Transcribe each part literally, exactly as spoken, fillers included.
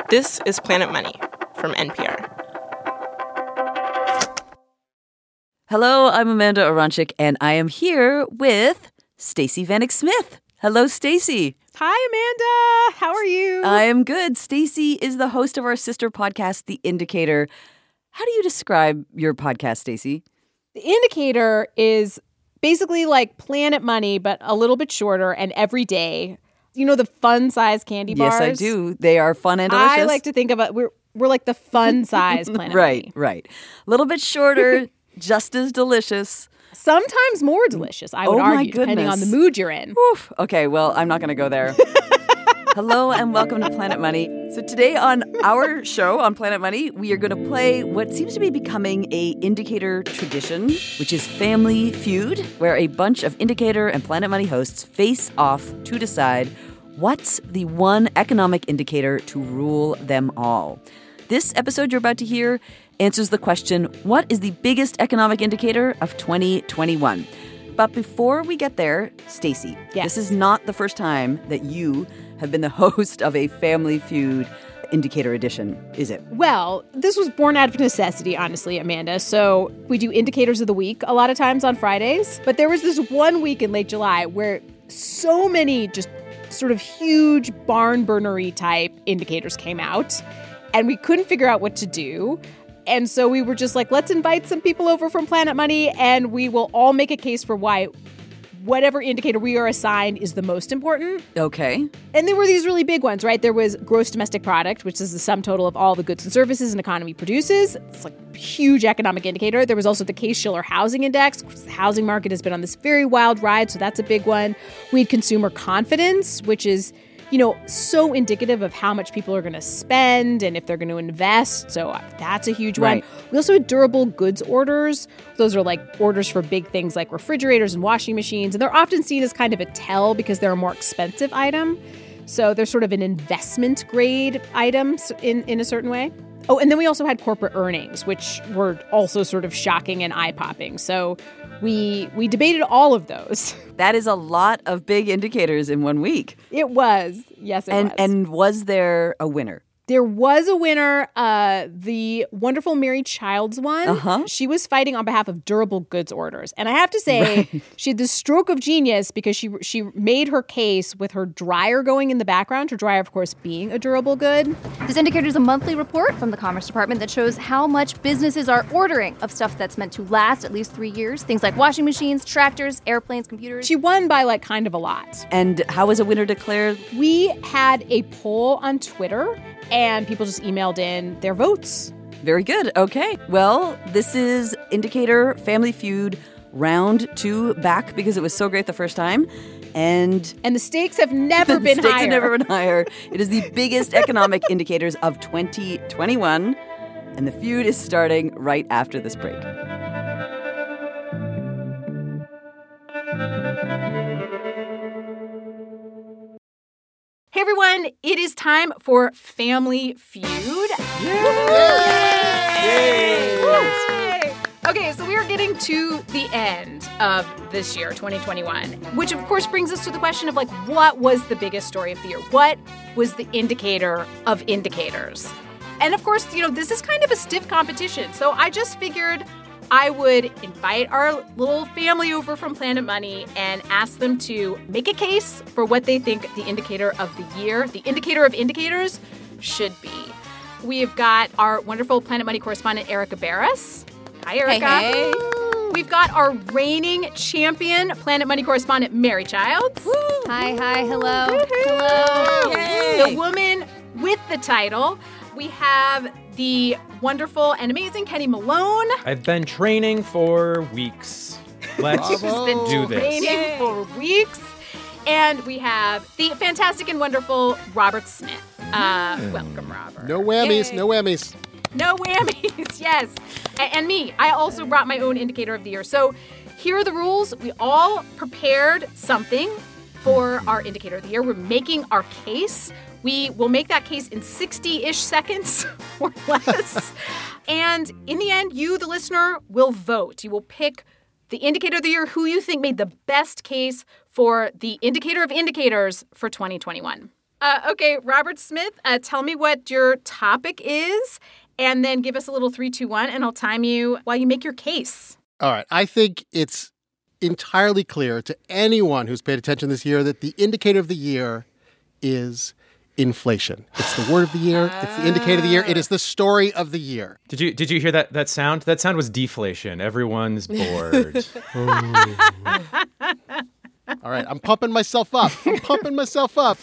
This is Planet Money from N P R. Hello, I'm Amanda Aronczyk, and I am here with Stacey Vanek Smith. Hello, Stacey. Hi, Amanda. How are you? I am good. Stacey is the host of our sister podcast, The Indicator. How do you describe your podcast, Stacey? The Indicator is basically like Planet Money, but a little bit shorter and every day. You know the fun-size candy bars? Yes, I do. They are fun and delicious. I like to think of it, we're, we're like the fun-size Planet right, Money. Right, right. A little bit shorter, just as delicious. Sometimes more delicious, I would oh my argue, depending on the goodness. mood you're in. Oof. Okay, well, I'm not going to go there. Hello and welcome to Planet Money. So today on our show on Planet Money, we are going to play what seems to be becoming a Indicator tradition, which is Family Feud, where a bunch of Indicator and Planet Money hosts face off to decide what's the one economic indicator to rule them all. This episode you're about to hear answers the question, what is the biggest economic indicator of twenty twenty-one? But before we get there, Stacey, yes. This is not the first time that you have been the host of a Family Feud Indicator edition, is it? Well, this was born out of necessity, honestly, Amanda. So we do Indicators of the Week a lot of times on Fridays. But there was this one week in late July where so many just sort of huge barn burnery type indicators came out. And we couldn't figure out what to do. And so we were just like, let's invite some people over from Planet Money and we will all make a case for why whatever indicator we are assigned is the most important. Okay. And there were these really big ones, right? There was gross domestic product, which is the sum total of all the goods and services an economy produces. It's like a huge economic indicator. There was also the Case-Shiller Housing Index. The housing market has been on this very wild ride, so that's a big one. We had consumer confidence, which is, you know, so indicative of how much people are going to spend and if they're going to invest. So that's a huge right. one. We also had durable goods orders. Those are like orders for big things like refrigerators and washing machines. And they're often seen as kind of a tell because they're a more expensive item. So they're sort of an investment grade item in, in a certain way. Oh, and then we also had corporate earnings, which were also sort of shocking and eye-popping. So we we debated all of those. That is a lot of big indicators in one week. It was. Yes, it and, was. And was there a winner? There was a winner, uh, the wonderful Mary Childs one. Uh-huh. She was fighting on behalf of durable goods orders. And I have to say, right. she had this stroke of genius because she she made her case with her dryer going in the background, her dryer, of course, being a durable good. This indicator is a monthly report from the Commerce Department that shows how much businesses are ordering of stuff that's meant to last at least three years. Things like washing machines, tractors, airplanes, computers. She won by, like, kind of a lot. And how was a winner declared? We had a poll on Twitter, and people just emailed in their votes. Very good. Okay. Well, this is Indicator Family Feud round two back because it was so great the first time. And and the stakes have never been higher. The stakes have never been higher. It is the biggest economic indicators of twenty twenty-one. And the feud is starting right after this break. Hey everyone, it is time for Family Feud. Yay! Yay! Yay! Okay, so we are getting to the end of this year, twenty twenty-one, which of course brings us to the question of like, what was the biggest story of the year? What was the indicator of indicators? And of course, you know, this is kind of a stiff competition. So I just figured I would invite our little family over from Planet Money and ask them to make a case for what they think the indicator of the year, the indicator of indicators, should be. We've got our wonderful Planet Money correspondent, Erica Barris. Hi, Erica. Hey, hey. We've got our reigning champion, Planet Money correspondent, Mary Childs. Woo. Hi, hi, hello. Woo-hoo. Hello. Yay. The woman with the title. We have the wonderful and amazing Kenny Malone. I've been training for weeks. Let's She's been do this. training Yay. for weeks. And we have the fantastic and wonderful Robert Smith. Uh, mm. Welcome, Robert. No whammies, Yay. no whammies. No whammies, yes. And, and me, I also brought my own indicator of the year. So here are the rules. We all prepared something for our indicator of the year. We're making our case. We will make that case in sixty-ish seconds or less. And in the end, you, the listener, will vote. You will pick the indicator of the year, who you think made the best case for the indicator of indicators for twenty twenty-one. Uh, okay, Robert Smith, uh, tell me what your topic is, and then give us a little three, two, one, and I'll time you while you make your case. All right. I think it's entirely clear to anyone who's paid attention this year that the indicator of the year is inflation. It's the word of the year. It's the indicator of the year. It is the story of the year. Did you did you hear that that sound? That sound was deflation. Everyone's bored. All right, I'm pumping myself up. I'm pumping myself up.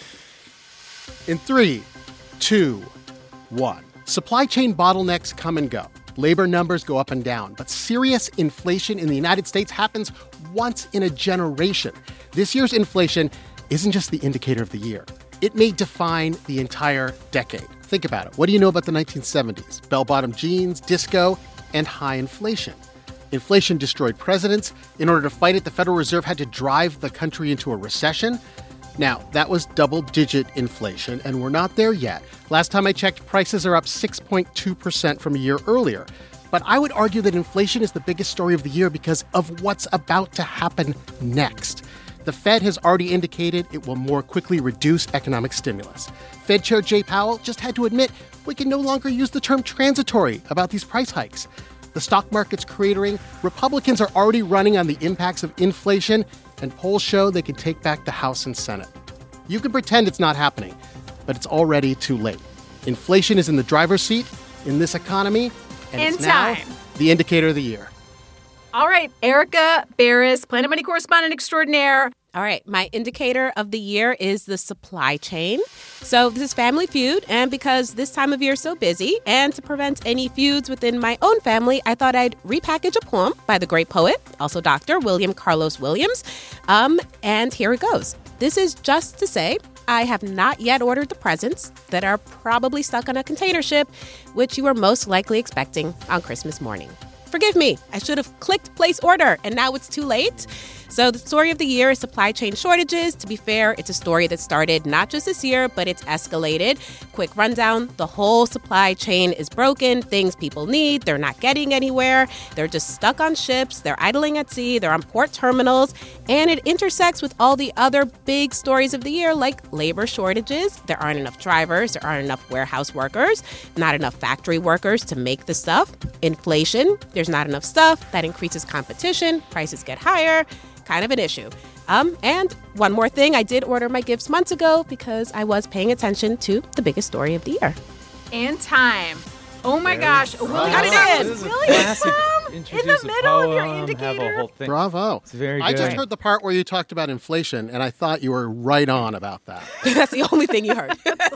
In three, two, one. Supply chain bottlenecks come and go. Labor numbers go up and down. But serious inflation in the United States happens once in a generation. This year's inflation isn't just the indicator of the year. It may define the entire decade. Think about it. What do you know about the nineteen seventies? Bell-bottom jeans, disco, and high inflation. Inflation destroyed presidents. In order to fight it, the Federal Reserve had to drive the country into a recession. Now, that was double-digit inflation, and we're not there yet. Last time I checked, prices are up six point two percent from a year earlier. But I would argue that inflation is the biggest story of the year because of what's about to happen next. The Fed has already indicated it will more quickly reduce economic stimulus. Fed Chair Jay Powell just had to admit we can no longer use the term transitory about these price hikes. The stock market's cratering. Republicans are already running on the impacts of inflation, and polls show they can take back the House and Senate. You can pretend it's not happening, but it's already too late. Inflation is in the driver's seat in this economy, and In it's now time. the indicator of the year. All right, Erica Barris, Planet Money correspondent extraordinaire. All right, my indicator of the year is the supply chain. So this is Family Feud, and because this time of year is so busy, and to prevent any feuds within my own family, I thought I'd repackage a poem by the great poet, also Doctor William Carlos Williams. Um, and here it goes. This is just to say I have not yet ordered the presents that are probably stuck on a container ship, which you are most likely expecting on Christmas morning. Forgive me, I should have clicked place order, and now it's too late. So the story of the year is supply chain shortages. To be fair, it's a story that started not just this year, but it's escalated. Quick rundown, the whole supply chain is broken. Things people need, they're not getting anywhere. They're just stuck on ships. They're idling at sea. They're on port terminals. And it intersects with all the other big stories of the year, like labor shortages. There aren't enough drivers. There aren't enough warehouse workers. Not enough factory workers to make the stuff. Inflation. There's not enough stuff. That increases competition. Prices get higher. Kind of an issue. Um, and one more thing, I did order my gifts months ago because I was paying attention to the biggest story of the year. And time. Oh my Very gosh, bravo. Willie Got it got in. it This is a Willie classic. in Introduce the a middle of your poem, indicator. Have a whole thing. Bravo. It's very I good. just heard the part where you talked about inflation, and I thought you were right on about that. That's the only thing you heard.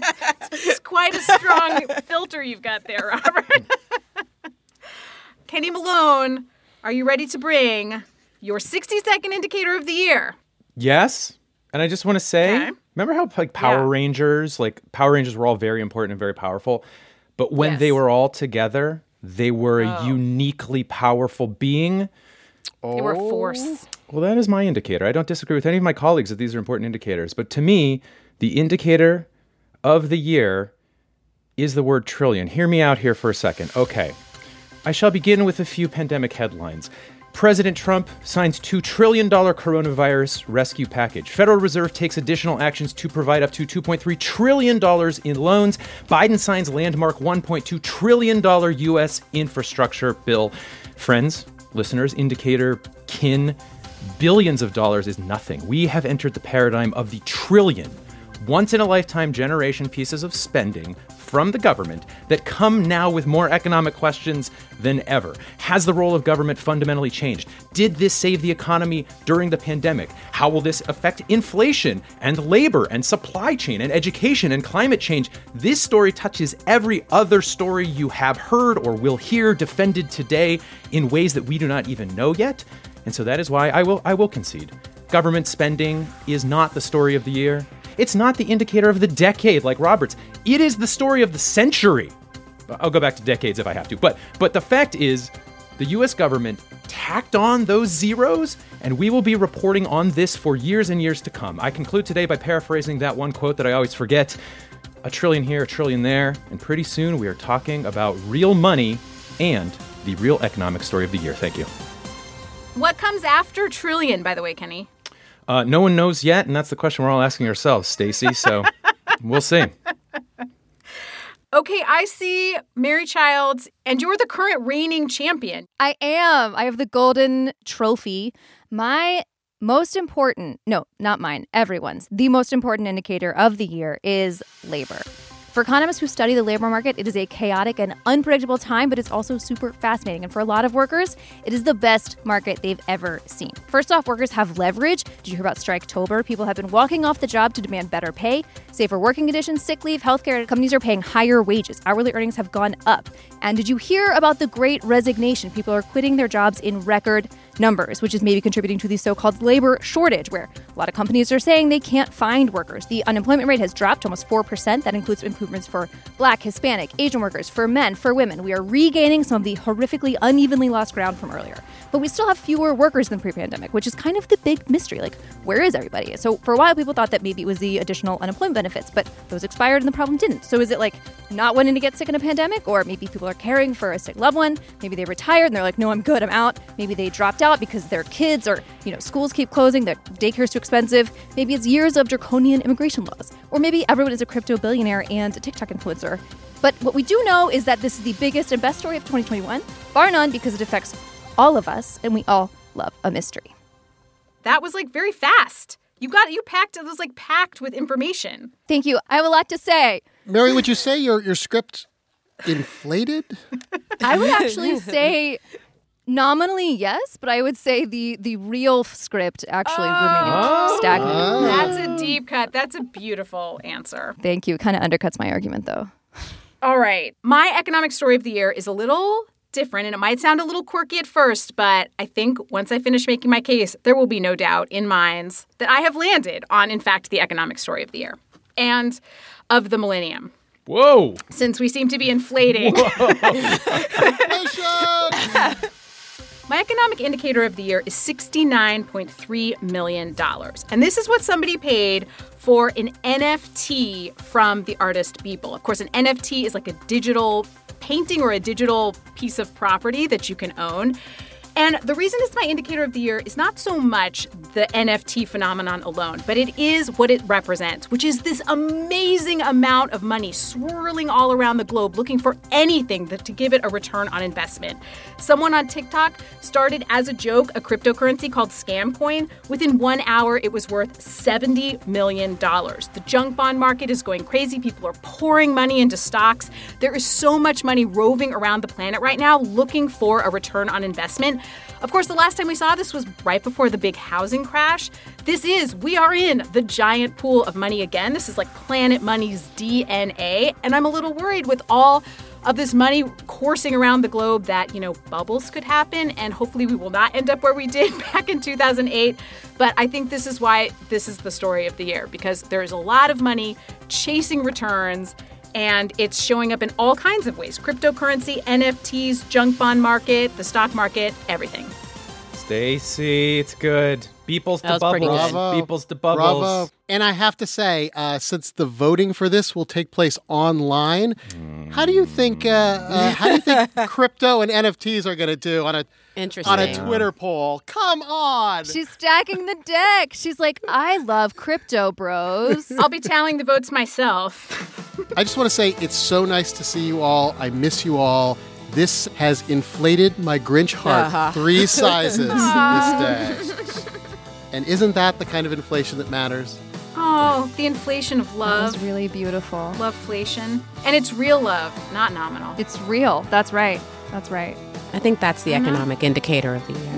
It's quite a strong filter you've got there, Robert. Kenny Malone, are you ready to bring your sixty-second indicator of the year? Yes. And I just want to say, Okay. remember how like Power Yeah. Rangers, like Power Rangers were all very important and very powerful, but when Yes. they were all together, they were Oh. a uniquely powerful being. They were force. Well, that is my indicator. I don't disagree with any of my colleagues that these are important indicators. But to me, the indicator of the year is the word trillion. Hear me out here for a second. Okay. I shall begin with a few pandemic headlines. President Trump signs two trillion dollars coronavirus rescue package. Federal Reserve takes additional actions to provide up to two point three trillion dollars in loans. Biden signs landmark one point two trillion dollars U S infrastructure bill. Friends, listeners, indicator, kin, billions of dollars is nothing. We have entered the paradigm of the trillion, once-in-a-lifetime generation pieces of spending from the government that come now with more economic questions than ever. Has the role of government fundamentally changed? Did this save the economy during the pandemic? How will this affect inflation and labor and supply chain and education and climate change? This story touches every other story you have heard or will hear defended today in ways that we do not even know yet. And so that is why I will I will concede. Government spending is not the story of the year. It's not the indicator of the decade like Roberts. It is the story of the century. I'll go back to decades if I have to. But but the fact is, the U S government tacked on those zeros, and we will be reporting on this for years and years to come. I conclude today by paraphrasing that one quote that I always forget. A trillion here, a trillion there, and pretty soon we are talking about real money and the real economic story of the year. Thank you. What comes after trillion, by the way, Kenny? Uh, no one knows yet, and that's the question we're all asking ourselves, Stacey. So We'll see. Okay, I see Mary Childs, and you're the current reigning champion. I am. I have the golden trophy. My most important, no, not mine, everyone's, the most important indicator of the year is labor. For economists who study the labor market, it is a chaotic and unpredictable time, but it's also super fascinating. And for a lot of workers, it is the best market they've ever seen. First off, workers have leverage. Did you hear about Striketober? People have been walking off the job to demand better pay, safer working conditions, sick leave, healthcare. Companies are paying higher wages. Hourly earnings have gone up. And did you hear about the Great Resignation? People are quitting their jobs in record numbers, which is maybe contributing to the so-called labor shortage, where a lot of companies are saying they can't find workers. The unemployment rate has dropped to almost four percent. That includes improvements for Black, Hispanic, Asian workers, for men, for women. We are regaining some of the horrifically unevenly lost ground from earlier. But we still have fewer workers than pre-pandemic, which is kind of the big mystery. Like, where is everybody? So for a while, people thought that maybe it was the additional unemployment benefits, but those expired and the problem didn't. So is it like not wanting to get sick in a pandemic? Or maybe people are caring for a sick loved one. Maybe they retired and they're like, no, I'm good, I'm out. Maybe they dropped out because their kids or, you know, schools keep closing, their daycare's too expensive. Maybe it's years of draconian immigration laws. Or maybe everyone is a crypto billionaire and a TikTok influencer. But what we do know is that this is the biggest and best story of twenty twenty-one, bar none, because it affects all of us, and we all love a mystery. That was like very fast. You got you packed. It was like packed with information. Thank you. I have a lot to say. Mary, would you say your your script inflated? I would actually say nominally yes, but I would say the the real script actually Oh. remained stagnant. Oh. That's a deep cut. That's a beautiful answer. Thank you. Kind of undercuts my argument, though. All right. My economic story of the year is a little different, and it might sound a little quirky at first, but I think once I finish making my case, there will be no doubt in minds that I have landed on, in fact, the economic story of the year and of the millennium. Whoa. Since we seem to be inflating. My economic indicator of the year is sixty-nine point three million dollars. And this is what somebody paid for an N F T from the artist Beeple. Of course, an N F T is like a digital painting or a digital piece of property that you can own. And the reason it's my indicator of the year is not so much the N F T phenomenon alone, but it is what it represents, which is this amazing amount of money swirling all around the globe looking for anything that, to give it a return on investment. Someone on TikTok started as a joke a cryptocurrency called Scamcoin. Within one hour, it was worth seventy million dollars. The junk bond market is going crazy. People are pouring money into stocks. There is so much money roving around the planet right now looking for a return on investment. Of course, the last time we saw this was right before the big housing crash. This is, we are in the giant pool of money again. This is like Planet Money's D N A. And I'm a little worried with all of this money coursing around the globe that, you know, bubbles could happen. And hopefully we will not end up where we did back in two thousand eight. But I think this is why this is the story of the year, because there is a lot of money chasing returns. And it's showing up in all kinds of ways. Cryptocurrency, N F Ts, junk bond market, the stock market, everything. Stacy, it's good. Beeples That to was pretty bubbles. good. Bravo. Beeples to bubbles. Bravo. And I have to say, uh, since the voting for this will take place online, how do you think uh, uh, how do you think crypto and N F Ts are going to do on a Interesting. on a Twitter poll? Come on. She's stacking the deck. She's like, I love crypto, bros. I'll be tallying the votes myself. I just want to say it's so nice to see you all. I miss you all. This has inflated my Grinch heart Uh-huh. three sizes this day. And isn't that the kind of inflation that matters? Oh, the inflation of That love. was really beautiful. Loveflation. And it's real love, not nominal. It's real. That's right. That's right. I think that's the economic indicator of the year.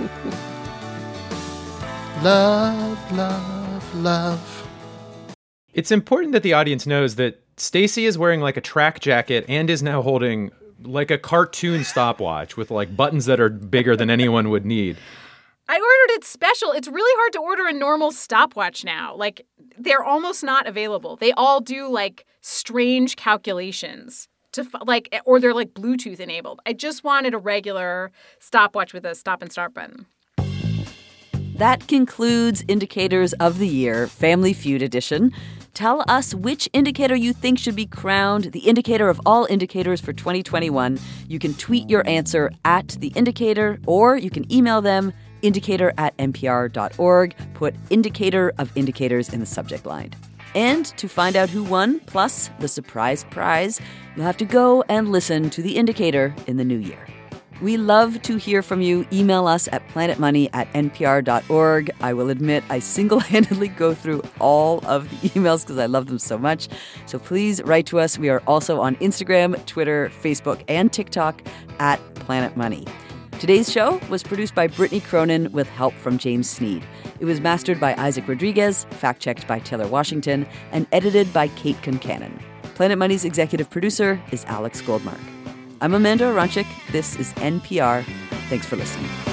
Love, love, love. It's important that the audience knows that Stacy is wearing like a track jacket and is now holding like a cartoon stopwatch with like buttons that are bigger than anyone would need. I ordered it special. It's really hard to order a normal stopwatch now. Like, they're almost not available. They all do like strange calculations to f- like, or they're like Bluetooth enabled. I just wanted a regular stopwatch with a stop and start button. That concludes Indicators of the Year, Family Feud edition. Tell us which indicator you think should be crowned the indicator of all indicators for twenty twenty-one. You can tweet your answer at The Indicator, or you can email them indicator at n p r dot org. Put Indicator of Indicators in the subject line. And to find out who won, plus the surprise prize, you'll have to go and listen to The Indicator in the new year. We love to hear from you. Email us at planetmoney at n p r dot org. I will admit I single-handedly go through all of the emails because I love them so much. So please write to us. We are also on Instagram, Twitter, Facebook, and TikTok at Planet Money. Today's show was produced by Brittany Cronin with help from James Sneed. It was mastered by Isaac Rodriguez, fact-checked by Taylor Washington, and edited by Kate Concannon. Planet Money's executive producer is Alex Goldmark. I'm Amanda Aronczyk. This is N P R. Thanks for listening.